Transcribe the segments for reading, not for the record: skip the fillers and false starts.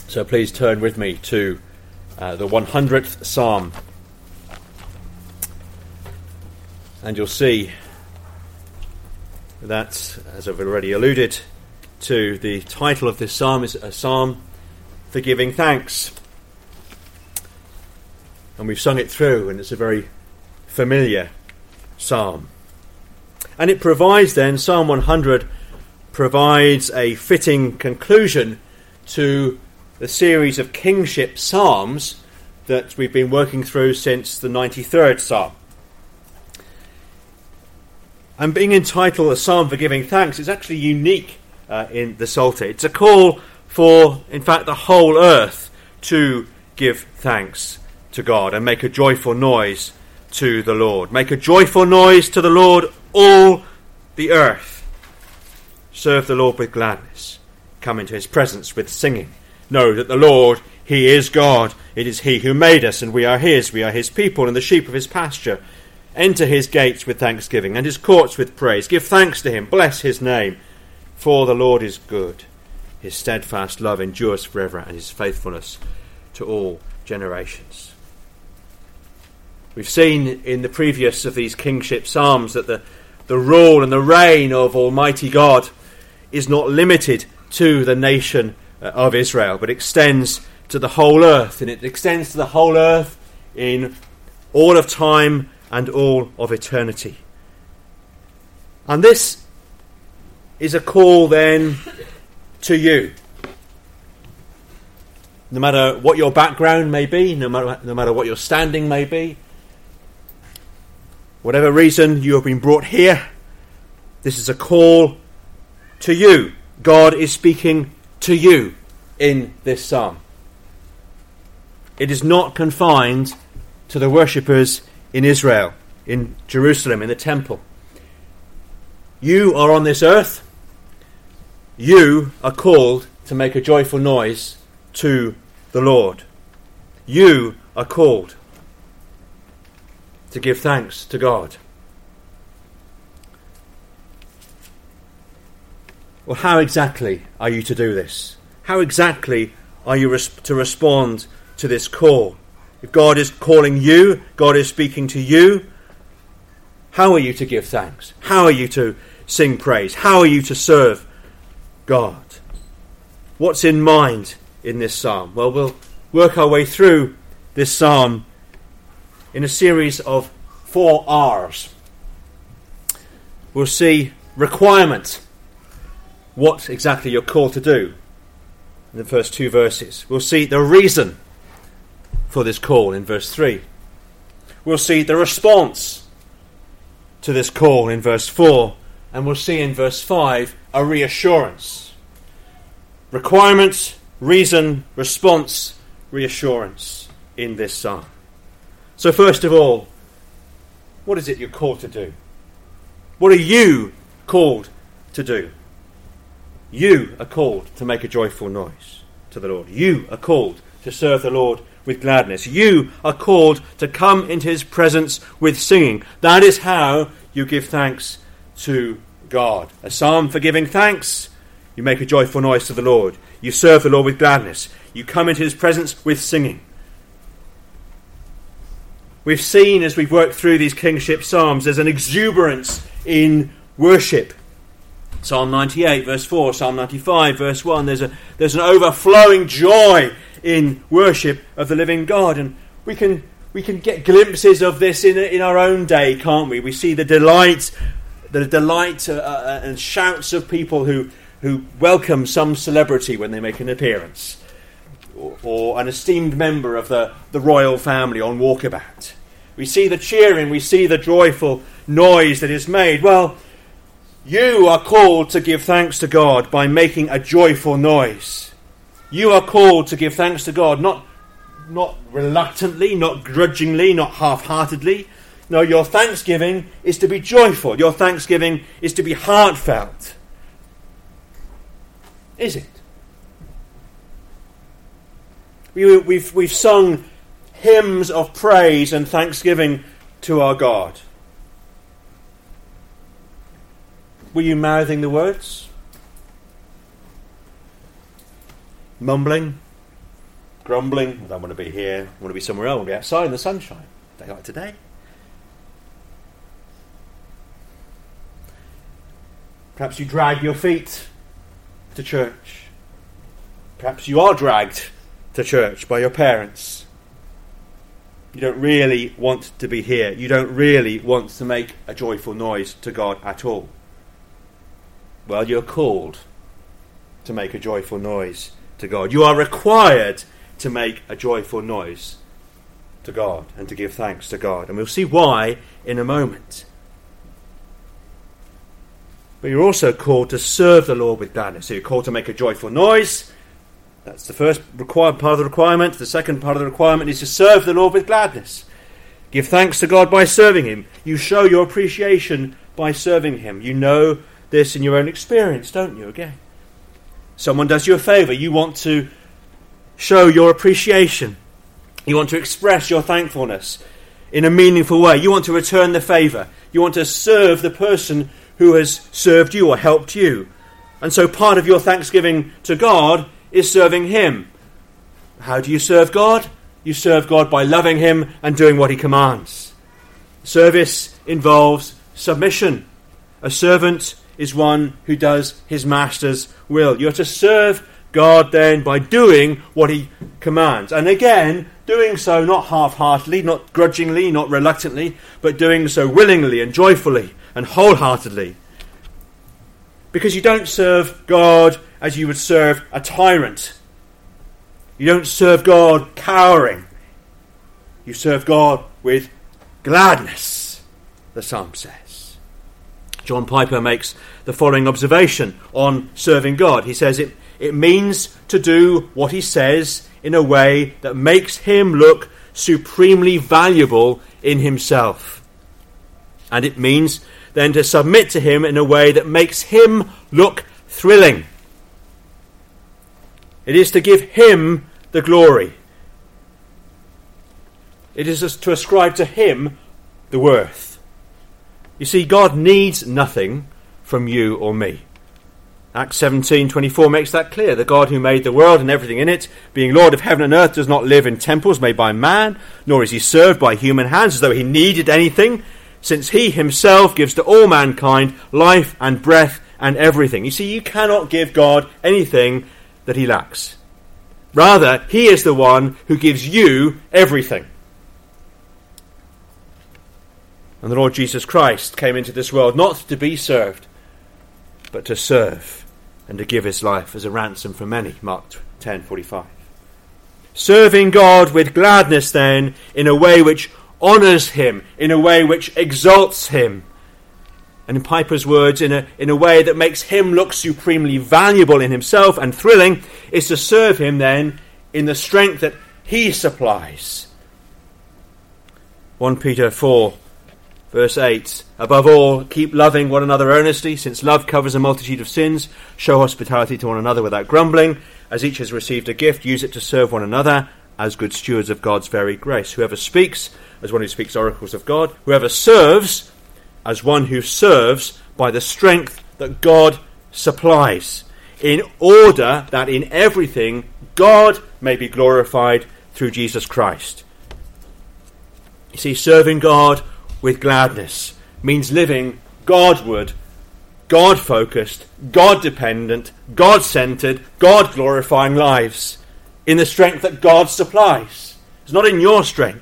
So please turn with me to the 100th Psalm. And you'll see that, as I've already alluded to, the title of this psalm is a psalm for giving thanks. And we've sung it through, and it's a very familiar psalm. And it provides then, Psalm 100 provides a fitting conclusion to the series of kingship psalms that we've been working through since the 93rd psalm. And being entitled a psalm for giving thanks is actually unique in the Psalter. It's a call for, in fact, the whole earth to give thanks to God and make a joyful noise to the Lord. Make a joyful noise to the Lord, all the earth. Serve the Lord with gladness. Come into his presence with singing. Know that the Lord, he is God. It is he who made us, and we are his. We are his people and the sheep of his pasture. Enter his gates with thanksgiving and his courts with praise. Give thanks to him. Bless his name. For the Lord is good. His steadfast love endures forever, and his faithfulness to all generations. We've seen in the previous of these kingship psalms that the rule and the reign of Almighty God is not limited to the nation of Israel, but extends to the whole earth. And it extends to the whole earth in all of time and all of eternity. And this is a call then to you. No matter what your background may be, no matter what your standing may be, whatever reason you have been brought here, this is a call to you. God is speaking to you in this psalm. It is not confined to the worshippers in Israel, in Jerusalem, in the temple. You are on this earth. You are called to make a joyful noise to the Lord. You are called to give thanks to God. Well, how exactly are you to do this? How exactly are you to respond to this call? If God is calling you, God is speaking to you, how are you to give thanks? How are you to sing praise? How are you to serve God? What's in mind in this psalm? Well, we'll work our way through this psalm in a series of 4 R's. We'll see requirement, what exactly you're called to do in the first 2 verses. We'll see the reason for this call in verse 3. We'll see the response to this call in verse 4, and we'll see in verse 5 a reassurance. Requirement, reason, response, reassurance in this psalm. So first of all, what is it you're called to do? What are you called to do? You are called to make a joyful noise to the Lord. You are called to serve the Lord with gladness. You are called to come into his presence with singing. That is how you give thanks to God. A psalm for giving thanks. You make a joyful noise to the Lord. You serve the Lord with gladness. You come into his presence with singing. We've seen as we've worked through these kingship psalms, there's an exuberance in worship. Psalm 98 verse 4, Psalm 95 verse 1, there's an overflowing joy in worship of the living God, and we can get glimpses of this in our own day, can't we? We see the delight and shouts of people who welcome some celebrity when they make an appearance, or an esteemed member of the royal family on walkabout. We see the cheering, we see the joyful noise that is made. Well, you are called to give thanks to God by making a joyful noise. You are called to give thanks to God, not reluctantly, not grudgingly, not half-heartedly. No, your thanksgiving is to be joyful. Your thanksgiving is to be heartfelt. Is it? We've sung hymns of praise and thanksgiving to our God. Were you mouthing the words? Mumbling? grumbling, I don't want to be here, I want to be somewhere else, I want to be outside in the sunshine. A day like today. Perhaps you drag your feet to church. Perhaps you are dragged to church by your parents. You don't really want to be here. You don't really want to make a joyful noise to God at all. Well, you're called to make a joyful noise to God. You are required to make a joyful noise to God and to give thanks to God. And we'll see why in a moment. But you're also called to serve the Lord with gladness. So you're called to make a joyful noise. That's the first part of the requirement. The second part of the requirement is to serve the Lord with gladness. Give thanks to God by serving him. You show your appreciation by serving him. You know this in your own experience, don't you? Again, someone does you a favour. You want to show your appreciation. You want to express your thankfulness in a meaningful way. You want to return the favour. You want to serve the person who has served you or helped you. And so part of your thanksgiving to God is serving him. How do you serve God? You serve God by loving him and doing what he commands. Service involves submission. A servant is one who does his master's will. You're to serve God then by doing what he commands. And again, doing so not half-heartedly, not grudgingly, not reluctantly, but doing so willingly and joyfully and wholeheartedly. Because you don't serve God as you would serve a tyrant. You don't serve God cowering. You serve God with gladness, the psalm says. John Piper makes the following observation on serving God. He says it means to do what he says in a way that makes him look supremely valuable in himself. And it means then to submit to him in a way that makes him look thrilling. It is to give him the glory. It is to ascribe to him the worth. You see, God needs nothing from you or me. Acts 17:24 makes that clear. The God who made the world and everything in it, being Lord of heaven and earth, does not live in temples made by man, nor is he served by human hands as though he needed anything, since he himself gives to all mankind life and breath and everything. You see, you cannot give God anything that he lacks. Rather, he is the one who gives you everything. And the Lord Jesus Christ came into this world not to be served, but to serve and to give his life as a ransom for many. Mark 10:45. Serving God with gladness then, in a way which honours him, in a way which exalts him. And in Piper's words, in a way that makes him look supremely valuable in himself and thrilling, is to serve him then in the strength that he supplies. 1 Peter 4, verse 8, above all, keep loving one another earnestly, since love covers a multitude of sins. Show hospitality to one another without grumbling. As each has received a gift, use it to serve one another as good stewards of God's very grace. Whoever speaks, as one who speaks oracles of God. Whoever serves, as one who serves by the strength that God supplies, in order that in everything God may be glorified through Jesus Christ. You see, serving God with gladness means living Godward, God-focused, God-dependent, God-centered, God-glorifying lives in the strength that God supplies. It's not in your strength.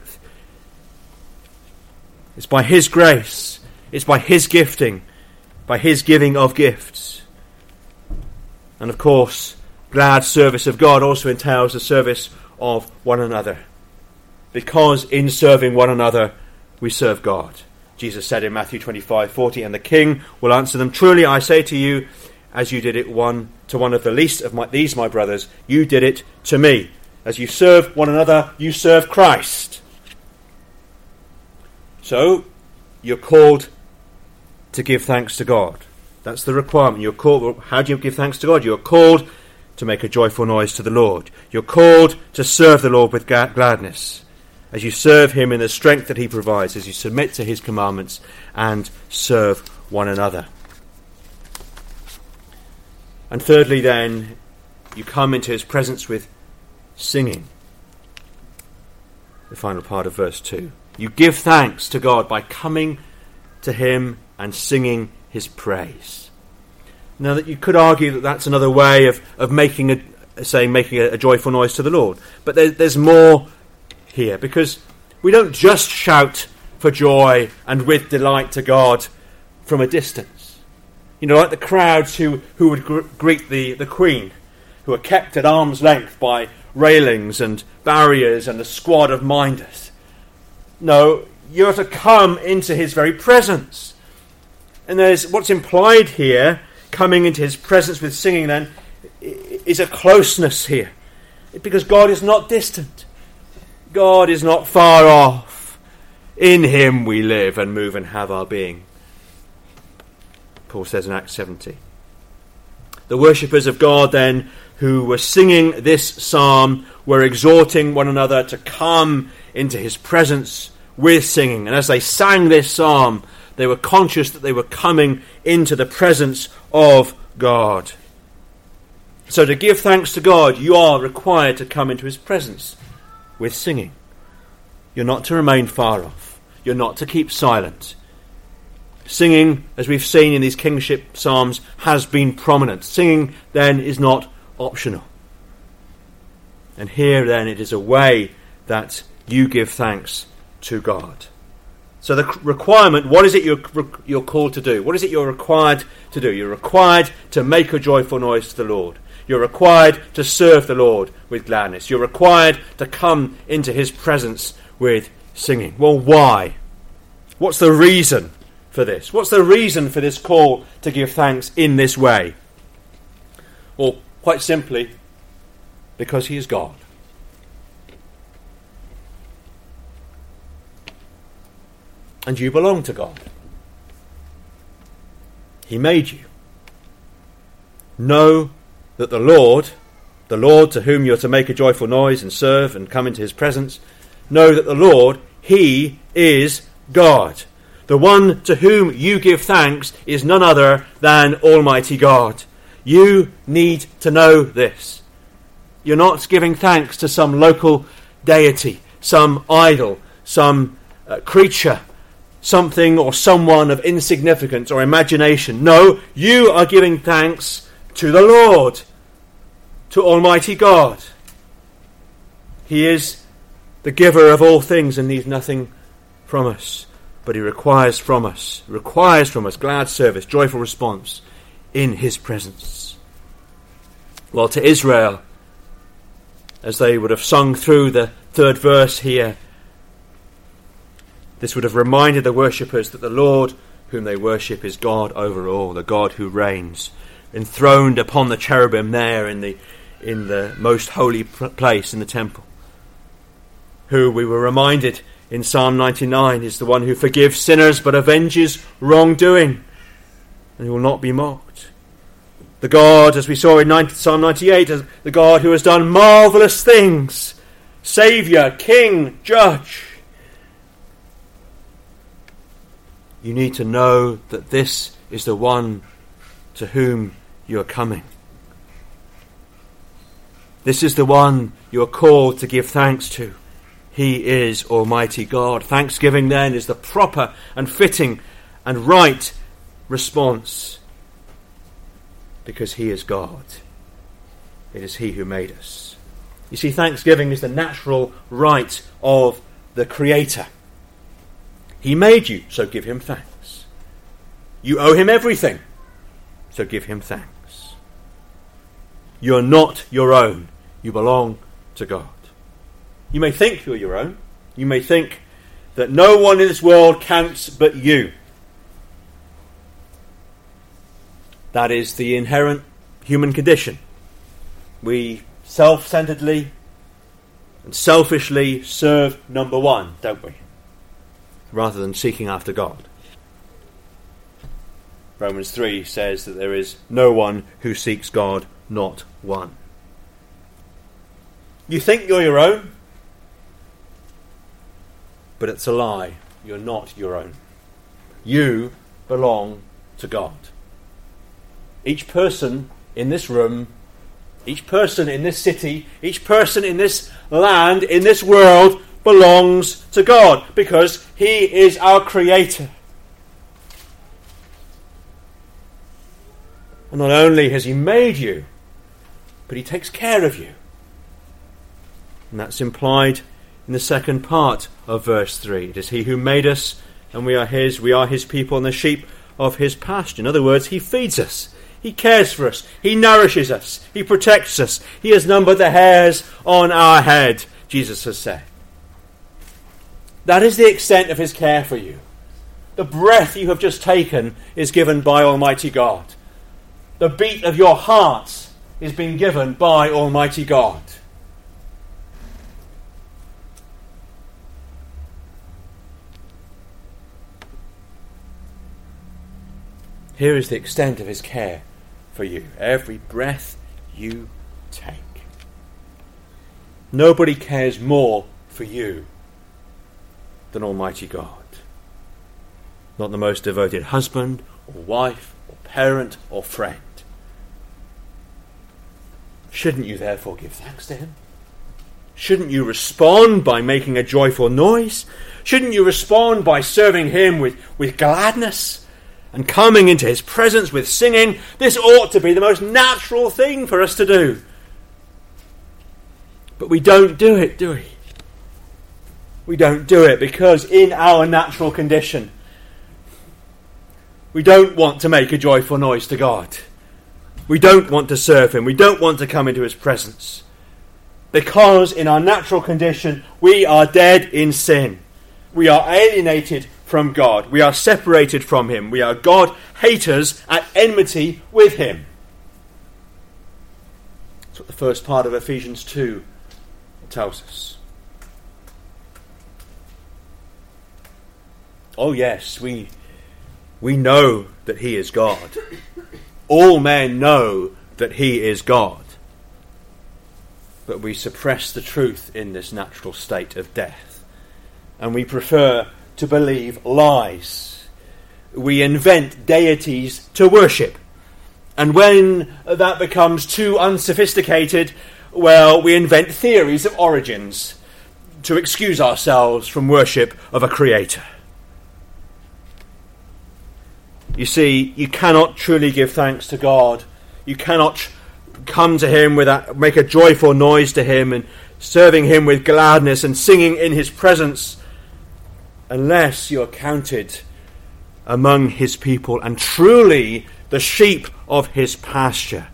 It's by his grace. It's by his gifting, by his giving of gifts. And of course, glad service of God also entails the service of one another. Because in serving one another, we serve God. Jesus said in Matthew 25:40, and the king will answer them, truly I say to you, as you did it to one of the least of these my brothers, you did it to me. As you serve one another, you serve Christ. So, you're called to give thanks to God. That's the requirement. You're called. How do you give thanks to God? You're called to make a joyful noise to the Lord. You're called to serve the Lord with gladness, as you serve him in the strength that he provides, as you submit to his commandments and serve one another. And thirdly then, you come into his presence with singing. the final part of verse 2. You give thanks to God by coming to him and singing his praise. Now, that you could argue that that's another way of making a joyful noise to the Lord. But there's more here, because we don't just shout for joy and with delight to God from a distance. You know, like the crowds who would greet the Queen, who are kept at arm's length by railings and barriers and a squad of minders. No, you're to come into his very presence. And there's what's implied here, coming into his presence with singing then, is a closeness here. Because God is not distant. God is not far off. In him we live and move and have our being. Paul says in Acts 17. The worshippers of God then, who were singing this psalm, were exhorting one another to come into his presence with singing. And as they sang this psalm, they were conscious that they were coming into the presence of God. So to give thanks to God, you are required to come into his presence with singing. You're not to remain far off. You're not to keep silent. Singing, as we've seen in these kingship psalms, has been prominent. Singing, then, is not optional. And here, then, it is a way that you give thanks to God. So the requirement, what is it you're called to do? What is it you're required to do? You're required to make a joyful noise to the Lord. You're required to serve the Lord with gladness. You're required to come into his presence with singing. Well, why? What's the reason for this? What's the reason for this call to give thanks in this way? Well, quite simply, because he is God. And you belong to God. He made you. Know that the Lord to whom you're to make a joyful noise and serve and come into his presence, know that the Lord, he is God. The one to whom you give thanks is none other than Almighty God. You need to know this. You're not giving thanks to some local deity, some idol, some creature, something or someone of insignificance or imagination. No, you are giving thanks to the Lord, to Almighty God. He is the giver of all things and needs nothing from us, but he requires from us glad service, joyful response in his presence. Well, to Israel, as they would have sung through the third verse here, this would have reminded the worshippers that the Lord whom they worship is God over all, the God who reigns, enthroned upon the cherubim there in the most holy place in the temple, who we were reminded in Psalm 99 is the one who forgives sinners but avenges wrongdoing, and who will not be mocked. The God, as we saw in Psalm 98, is the God who has done marvellous things, Saviour, King, Judge. You need to know that this is the one to whom you are coming. This is the one you are called to give thanks to. He is Almighty God. Thanksgiving then is the proper and fitting and right response, because he is God. It is he who made us. You see, thanksgiving is the natural right of the Creator. He made you, so give him thanks. You owe him everything, so give him thanks. You are not your own. You belong to God. You may think you're your own. You may think that no one in this world counts but you. That is the inherent human condition. We self-centeredly and selfishly serve number one, don't we? Rather than seeking after God. Romans 3 says that there is no one who seeks God, not one. You think you're your own, but it's a lie. You're not your own. You belong to God. Each person in this room, each person in this city, each person in this land, in this world, belongs to God because he is our creator. And not only has he made you, but he takes care of you. And that's implied in the second part of verse 3. It is he who made us, and we are his people and the sheep of his pasture. In other words, he feeds us. He cares for us. He nourishes us. He protects us. He has numbered the hairs on our head, Jesus has said. That is the extent of his care for you. The breath you have just taken is given by Almighty God. The beat of your heart is being given by Almighty God. Here is the extent of his care for you. Every breath you take. Nobody cares more for you than Almighty God. Not the most devoted husband or wife or parent or friend. Shouldn't you therefore give thanks to him? Shouldn't you respond by making a joyful noise? Shouldn't you respond by serving him with gladness and coming into his presence with singing? This ought to be the most natural thing for us to do. But we don't do it, do we? We don't do it because in our natural condition, we don't want to make a joyful noise to God. We don't want to serve him. We don't want to come into his presence. Because in our natural condition, we are dead in sin. We are alienated from God. We are separated from him. We are God haters at enmity with him. That's what the first part of Ephesians 2 tells us. Oh yes, we know that he is God. All men know that he is God. But we suppress the truth in this natural state of death. And we prefer to believe lies. We invent deities to worship. And when that becomes too unsophisticated, well, we invent theories of origins to excuse ourselves from worship of a creator. You see, you cannot truly give thanks to God. You cannot come to him make a joyful noise to him and serving him with gladness and singing in his presence unless you are counted among his people and truly the sheep of his pasture.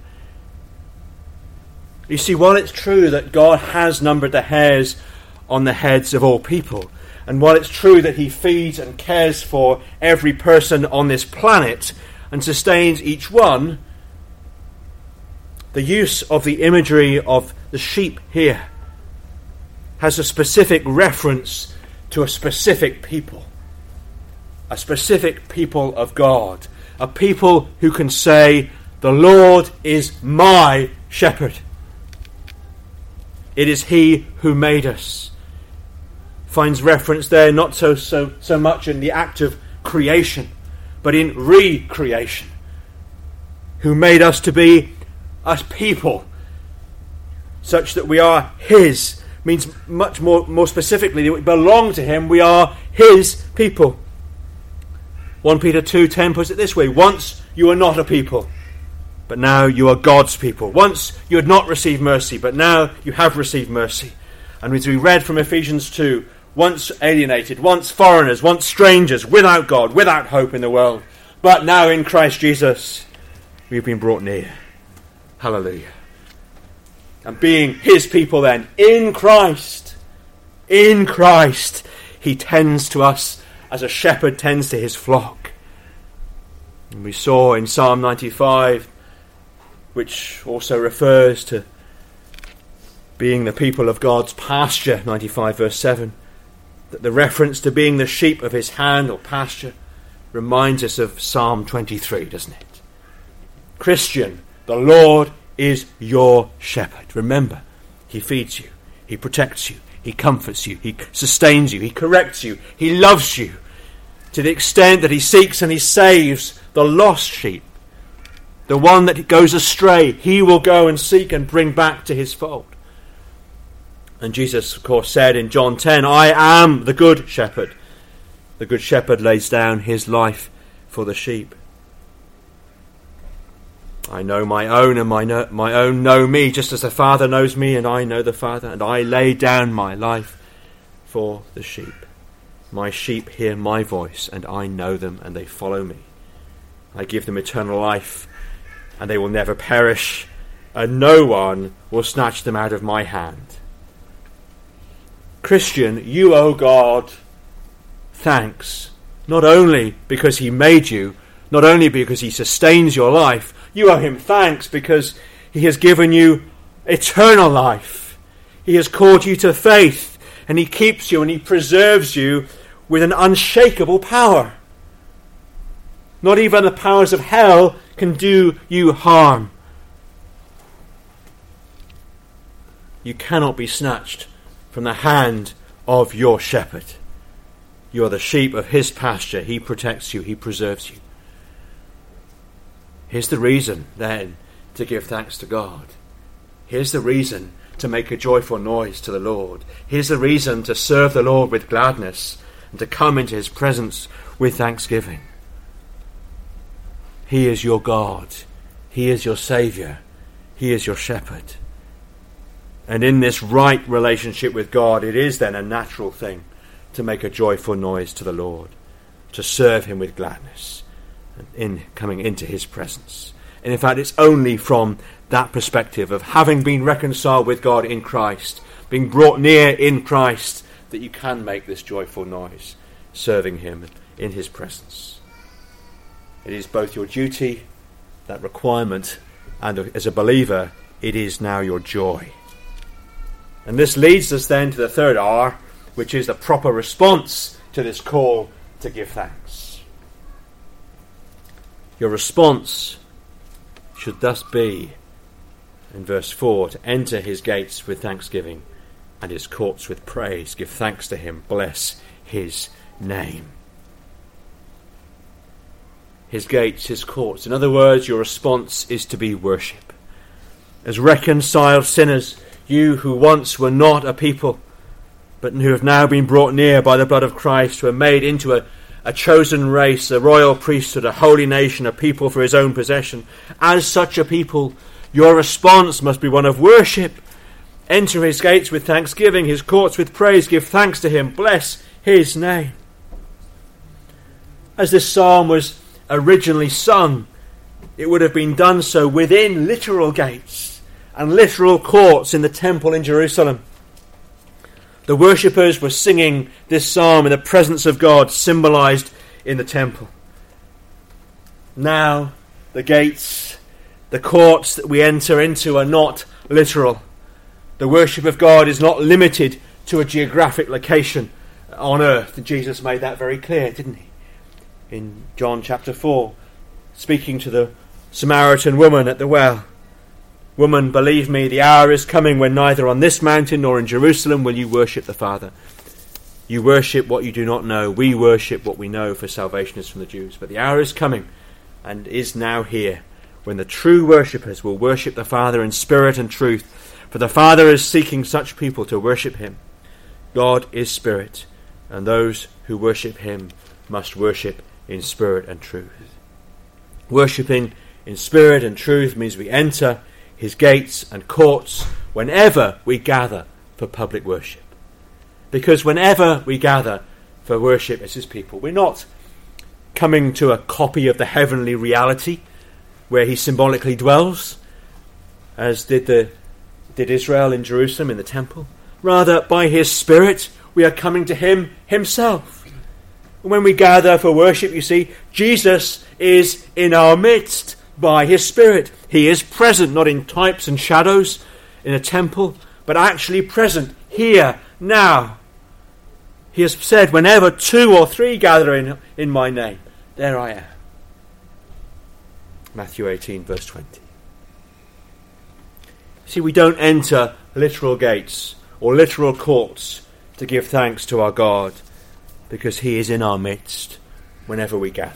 You see, while it's true that God has numbered the hairs on the heads of all people, and while it's true that he feeds and cares for every person on this planet and sustains each one, the use of the imagery of the sheep here has a specific reference to a specific people of God, a people who can say, "The Lord is my shepherd." It is he who made us. Finds reference there not so much in the act of creation, but in recreation. Who made us to be a people, such that we are his. Means much more specifically that we belong to him. We are his people. 1 Peter 2:10 puts it this way: once you were not a people, but now you are God's people. Once you had not received mercy, but now you have received mercy. And as we read from Ephesians 2, once alienated, once foreigners, once strangers, without God, without hope in the world, but now in Christ Jesus we've been brought near. Hallelujah. And being his people then, in Christ, he tends to us as a shepherd tends to his flock. And we saw in Psalm 95, which also refers to being the people of God's pasture, 95 verse 7, that the reference to being the sheep of his hand or pasture reminds us of Psalm 23, doesn't it? Christian, the Lord is your shepherd. Remember, he feeds you, he protects you, he comforts you, he sustains you, he corrects you, he loves you to the extent that he seeks and he saves the lost sheep. The one that goes astray, he will go and seek and bring back to his fold. And Jesus, of course, said in John 10, I am the good shepherd. The good shepherd lays down his life for the sheep. I know my own, and my own know me, just as the Father knows me, and I know the Father, and I lay down my life for the sheep. My sheep hear my voice, and I know them, and they follow me. I give them eternal life, and they will never perish, and no one will snatch them out of my hand. Christian, you owe God thanks, not only because he made you, not only because he sustains your life. You owe him thanks because he has given you eternal life. He has called you to faith, and he keeps you and he preserves you with an unshakable power. Not even the powers of hell can do you harm. You cannot be snatched from the hand of your shepherd. You are the sheep of his pasture. He protects you. He preserves you. Here's the reason, then, to give thanks to God. Here's the reason to make a joyful noise to the Lord. Here's the reason to serve the Lord with gladness and to come into his presence with thanksgiving. He is your God. He is your Saviour. He is your shepherd. And in this right relationship with God, it is then a natural thing to make a joyful noise to the Lord, to serve him with gladness in coming into his presence. And in fact, it's only from that perspective of having been reconciled with God in Christ, being brought near in Christ, that you can make this joyful noise, serving him in his presence. It is both your duty, that requirement, and as a believer, it is now your joy. And this leads us then to the third R, which is the proper response to this call to give thanks. Your response should thus be, in verse 4, to enter his gates with thanksgiving and his courts with praise. Give thanks to him. Bless his name. His gates, his courts. In other words, your response is to be worship. As reconciled sinners, you who once were not a people, but who have now been brought near by the blood of Christ, who are made into a chosen race, a royal priesthood, a holy nation, a people for his own possession. As such a people, your response must be one of worship. Enter his gates with thanksgiving, his courts with praise. Give thanks to him. Bless his name. As this psalm was originally sung, it would have been done so within literal gates and literal courts in the temple in Jerusalem. The worshippers were singing this psalm in the presence of God, symbolized in the temple. Now, the gates, the courts that we enter into are not literal. The worship of God is not limited to a geographic location on earth. And Jesus made that very clear, didn't he? In John chapter 4, speaking to the Samaritan woman at the well. Woman, believe me, the hour is coming when neither on this mountain nor in Jerusalem will you worship the Father. You worship what you do not know. We worship what we know, for salvation is from the Jews. But the hour is coming, and is now here, when the true worshippers will worship the Father in spirit and truth. For the Father is seeking such people to worship him. God is spirit, and those who worship him must worship in spirit and truth. Worshipping in spirit and truth means we enter his gates and courts whenever we gather for public worship. Because whenever we gather for worship as his people, we're not coming to a copy of the heavenly reality where he symbolically dwells, as did Israel in Jerusalem in the temple. Rather, by his Spirit, we are coming to him himself. And when we gather for worship, you see, Jesus is in our midst by his Spirit. He is present, not in types and shadows in a temple, but actually present here, now. He has said, whenever 2 or 3 gather in my name, there I am. Matthew 18, verse 20. See, we don't enter literal gates or literal courts to give thanks to our God, because he is in our midst whenever we gather.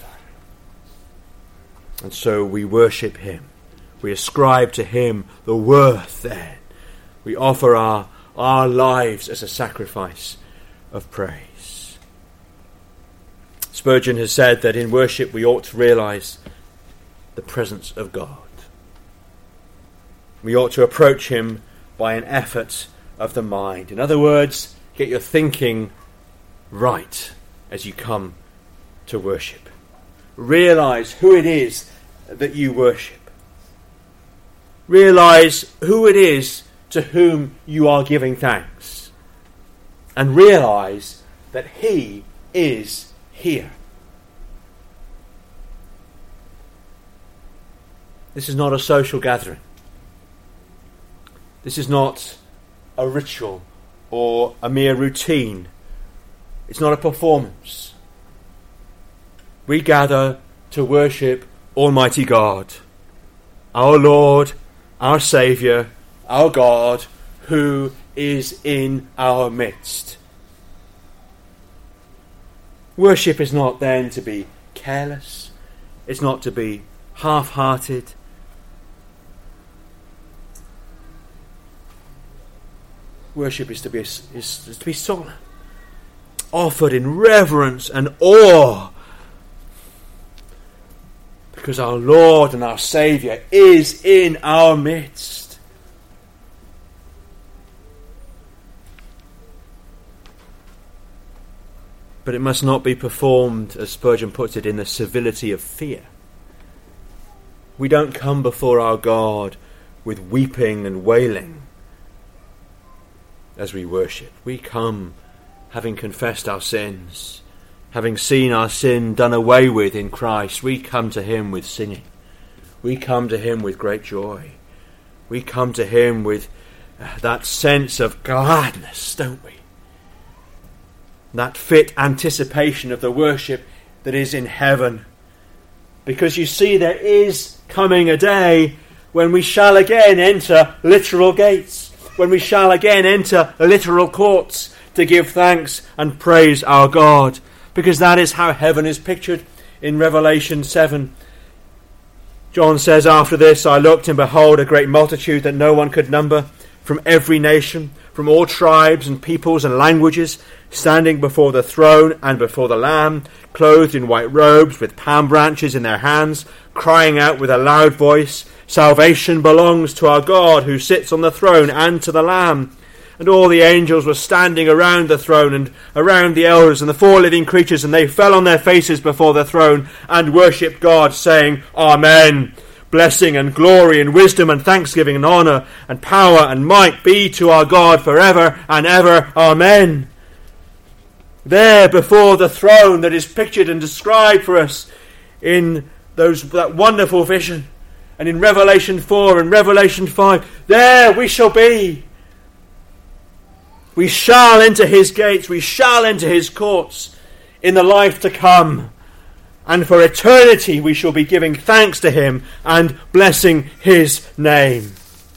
And so we worship him. We ascribe to him the worth then. We offer our our lives as a sacrifice of praise. Spurgeon has said that in worship we ought to realise the presence of God. We ought to approach him by an effort of the mind. In other words, get your thinking right as you come to worship. Realise who it is that you worship. Realise who it is to whom you are giving thanks. And realise that he is here. This is not a social gathering. This is not a ritual or a mere routine. It's not a performance. We gather to worship Almighty God, our Lord, our Saviour, our God, who is in our midst. Worship is not then to be careless. It's not to be half-hearted. Worship is to be solemn, offered in reverence and awe, because our Lord and our Saviour is in our midst. But it must not be performed, as Spurgeon puts it, in the civility of fear. We don't come before our God with weeping and wailing as we worship. We come having confessed our sins, having seen our sin done away with in Christ. We come to him with singing. We come to him with great joy. We come to him with that sense of gladness, don't we? That fit anticipation of the worship that is in heaven. Because you see, there is coming a day when we shall again enter literal gates, when we shall again enter literal courts to give thanks and praise our God, because that is how heaven is pictured in Revelation 7. John says, "After this I looked, and behold, a great multitude that no one could number, from every nation, from all tribes and peoples and languages, standing before the throne and before the Lamb, clothed in white robes, with palm branches in their hands, crying out with a loud voice, 'Salvation belongs to our God who sits on the throne and to the Lamb.' And all the angels were standing around the throne and around the elders and the four living creatures, and they fell on their faces before the throne and worshipped God, saying, 'Amen. Blessing and glory and wisdom and thanksgiving and honour and power and might be to our God forever and ever. Amen.'" There before the throne that is pictured and described for us in that wonderful vision, and in Revelation 4 and Revelation 5, there we shall be. We shall enter his gates, we shall enter his courts in the life to come. And for eternity we shall be giving thanks to him and blessing his name.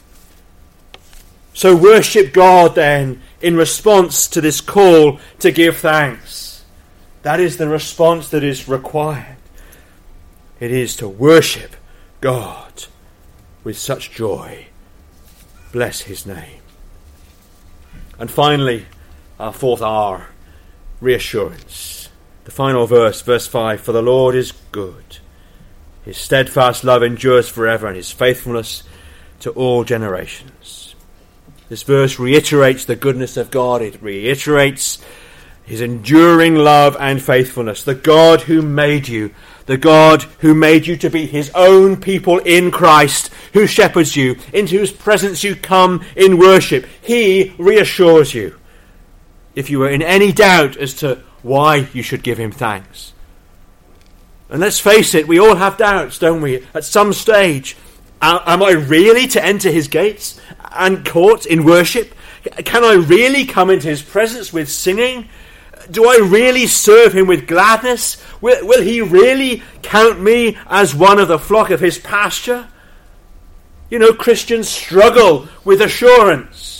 So worship God then in response to this call to give thanks. That is the response that is required. It is to worship God with such joy. Bless his name. And finally, our fourth R, reassurance. The final verse, verse 5, "For the Lord is good. His steadfast love endures forever, and his faithfulness to all generations." This verse reiterates the goodness of God. It reiterates his enduring love and faithfulness. The God who made you, the God who made you to be his own people in Christ, who shepherds you, into whose presence you come in worship. He reassures you. If you were in any doubt as to why you should give him thanks. And let's face it, we all have doubts, don't we? At some stage, am I really to enter his gates and courts in worship? Can I really come into his presence with singing? Do I really serve him with gladness? Will he really count me as one of the flock of his pasture? You know, Christians struggle with assurance.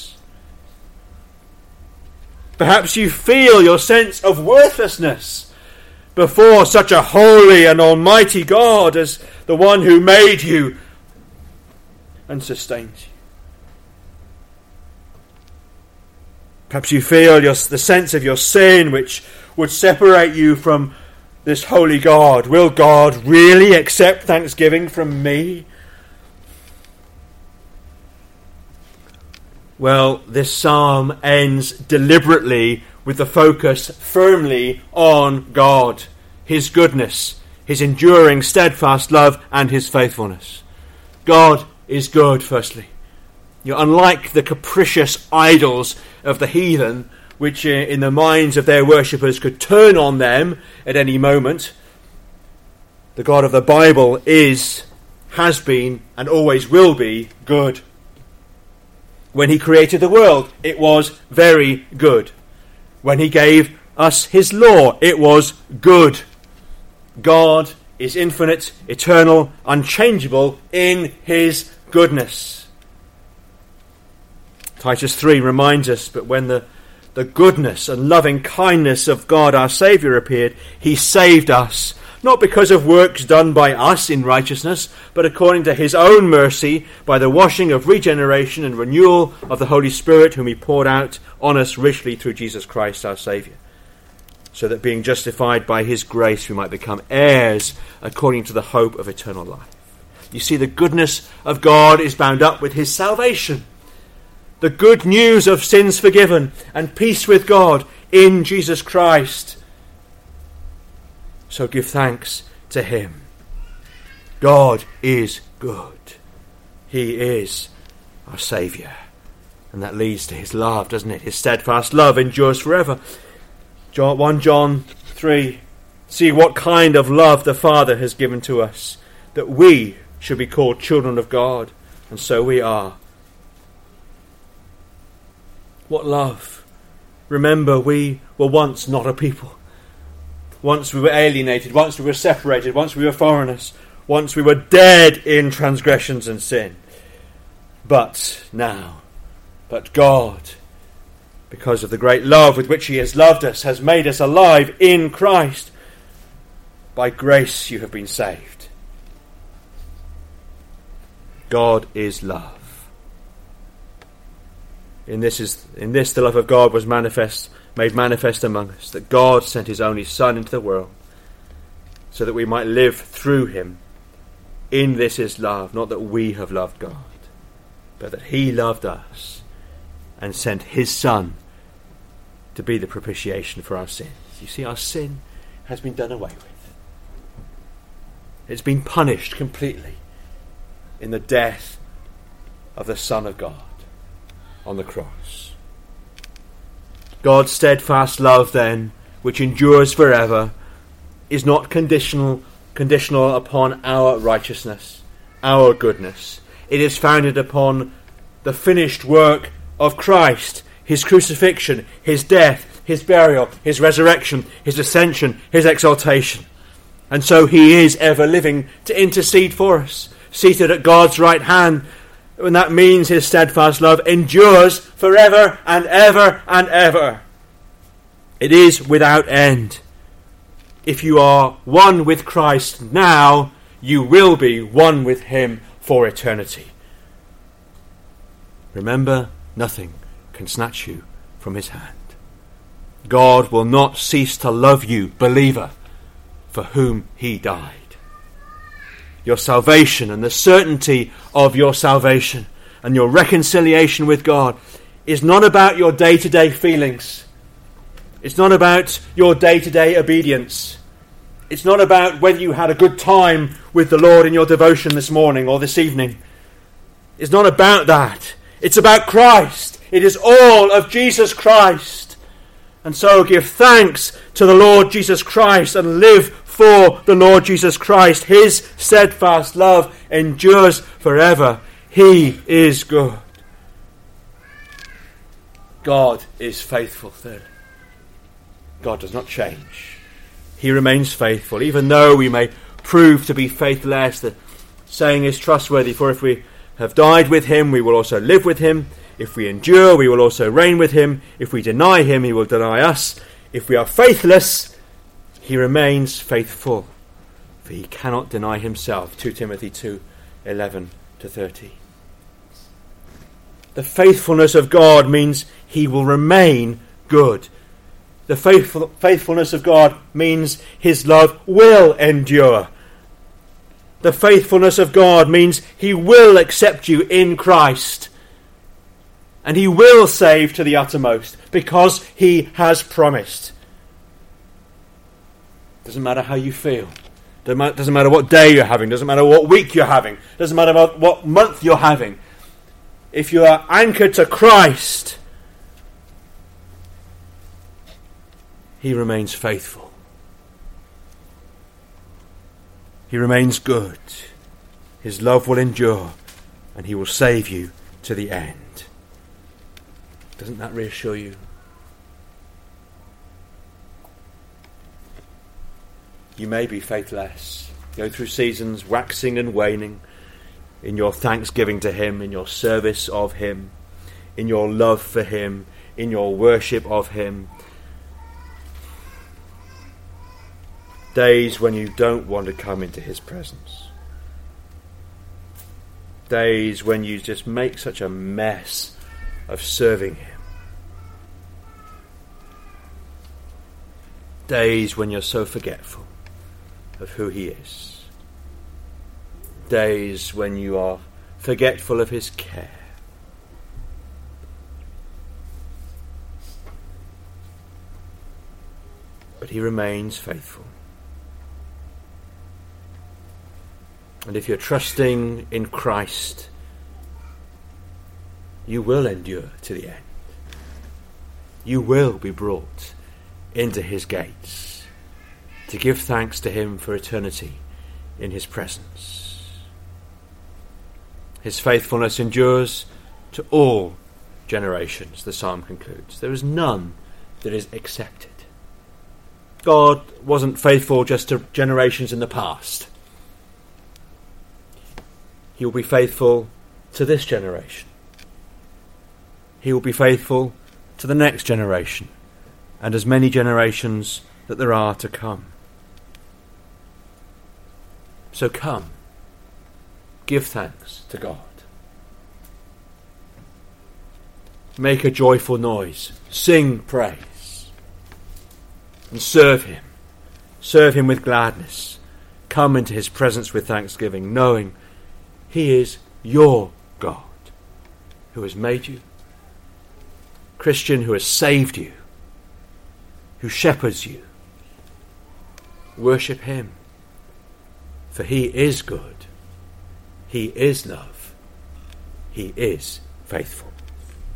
Perhaps you feel your sense of worthlessness before such a holy and almighty God as the one who made you and sustains you. Perhaps you feel the sense of your sin which would separate you from this holy God. Will God really accept thanksgiving from me? Well, this psalm ends deliberately with the focus firmly on God, his goodness, his enduring, steadfast love, and his faithfulness. God is good, firstly. Unlike the capricious idols of the heathen, which in the minds of their worshippers could turn on them at any moment, the God of the Bible is, has been, and always will be good. When he created the world, it was very good. When he gave us his law, it was good. God is infinite, eternal, unchangeable in his goodness. Titus 3 reminds us, but when the goodness and loving kindness of God our Saviour appeared, he saved us, not because of works done by us in righteousness, but according to his own mercy, by the washing of regeneration and renewal of the Holy Spirit, whom he poured out on us richly through Jesus Christ our Saviour, so that being justified by his grace we might become heirs according to the hope of eternal life. You see, the goodness of God is bound up with his salvation. The good news of sins forgiven and peace with God in Jesus Christ. So give thanks to him. God is good. He is our Saviour. And that leads to his love, doesn't it? His steadfast love endures forever. 1 John 3. See what kind of love the Father has given to us, that we should be called children of God. And so we are. What love! Remember, we were once not a people. Once we were alienated, once we were separated, once we were foreigners, once we were dead in transgressions and sin. But God, because of the great love with which he has loved us, has made us alive in Christ. By grace you have been saved. God is love. In this the love of God was made manifest among us, that God sent his only Son into the world, so that we might live through him. In this is love, not that we have loved God, but that he loved us and sent his Son to be the propitiation for our sins. You see, our sin has been done away with. It's been punished completely in the death of the Son of God on the cross. God's steadfast love, then, which endures forever, is not conditional upon our righteousness, our goodness. It is founded upon the finished work of Christ, his crucifixion, his death, his burial, his resurrection, his ascension, his exaltation. And so he is ever living to intercede for us, seated at God's right hand. And that means his steadfast love endures forever and ever and ever. It is without end. If you are one with Christ now, you will be one with him for eternity. Remember, nothing can snatch you from his hand. God will not cease to love you, believer, for whom he died. Your salvation and the certainty of your salvation and your reconciliation with God is not about your day-to-day feelings. It's not about your day-to-day obedience. It's not about whether you had a good time with the Lord in your devotion this morning or this evening. It's not about that. It's about Christ. It is all of Jesus Christ. And so give thanks to the Lord Jesus Christ and live for the Lord Jesus Christ. His steadfast love endures forever. He is good. God is faithful. Third, God does not change. He remains faithful, even though we may prove to be faithless. The saying is trustworthy, for if we have died with him, we will also live with him. If we endure, we will also reign with him. If we deny him, he will deny us. If we are faithless, he remains faithful, for he cannot deny himself. 2 Timothy 2:11-30. The faithfulness of God means he will remain good. The faithfulness of God means his love will endure. The faithfulness of God means he will accept you in Christ. And he will save to the uttermost because he has promised. Doesn't matter how you feel. Doesn't matter what day you're having. Doesn't matter what week you're having. Doesn't matter what month you're having. If you are anchored to Christ, he remains faithful. He remains good. His love will endure, and he will save you to the end. Doesn't that reassure you? You may be faithless. Go through seasons waxing and waning in your thanksgiving to him, in your service of him, in your love for him, in your worship of him. Days when you don't want to come into his presence. Days when you just make such a mess of serving him. Days when you're so forgetful of who he is. Days when you are forgetful of his care. But he remains faithful. And if you're trusting in Christ, you will endure to the end. You will be brought into his gates to give thanks to him for eternity in his presence. His faithfulness endures to all generations, the psalm concludes. There is none that is accepted. God wasn't faithful just to generations in the past. He will be faithful to this generation. He will be faithful to the next generation, and as many generations that there are to come. So come, give thanks to God. Make a joyful noise, sing praise, and serve him. Serve him with gladness. Come into his presence with thanksgiving, knowing he is your God, who has made you. Christian, who has saved you, who shepherds you. Worship him, for he is good. He is love. He is faithful.